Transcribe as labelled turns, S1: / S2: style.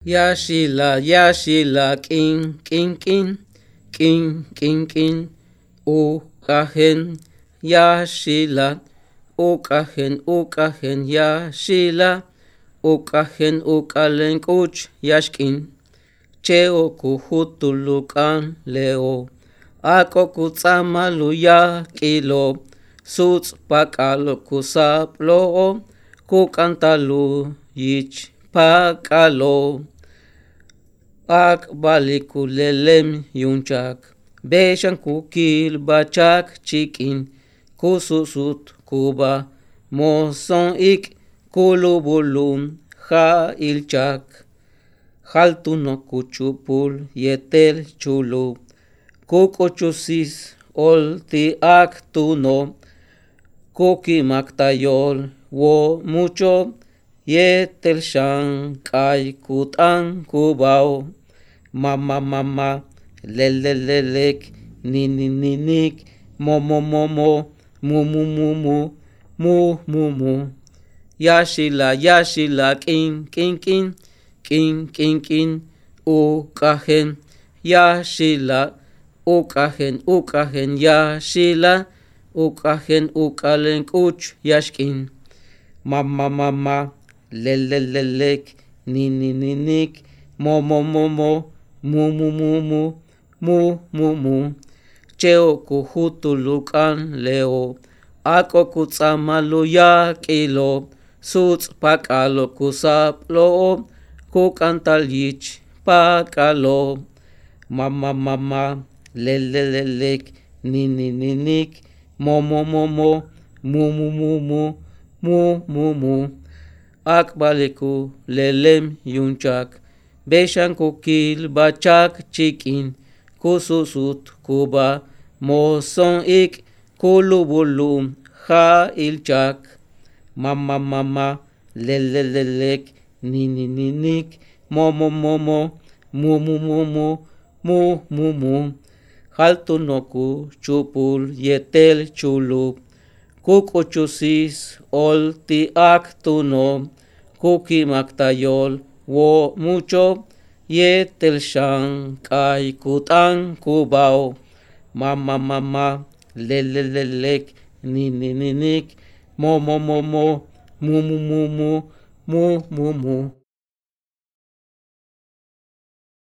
S1: Yashila, kin, ukahen, yashila, ukahen, yashila, ukahen, ukalen kuch, yashkin, cheo kuhutulukan leo, ako kutsamalu ya kilo, suts pakalo kusaplo, kukantalu yich pakalo. Ak balikulelem yunchak, beshan kukil bachak chikin, kususut kuba, moson ik kulubulum ha ilchak, haltuno kuchupul yetel chulu, kukochusis olti ak tuno, kuki maktayol wo mucho, yetel shan kai kutan kubao, mama, lelelelek, ninik, momo, mu, yashila, kin, ukahen, yashila, ukahen, yashila, ukahen, ukalen kuch, yashkin, mama, lelelelek, ninik, momo, mu, cheo kuhutulukan leo, ako kutsamalu ya kilo, suts pakalo kusaplo, kukantal yich pakalo, mama, lelelelek, ninik, momo, mu, akbaliku lelem yunchak, beshan kukil bachak chikin, kususut kuba, moson ik kulubulum ha ilchak, mama, lelelelek, ninik, momo, mu, haltunoku chupul yetel chulu, kukochusis olti ak tuno, kuki maktayol wo mucho, yetel shan kai kutan kubao, mama, lelelelek, ninik, momo, mu.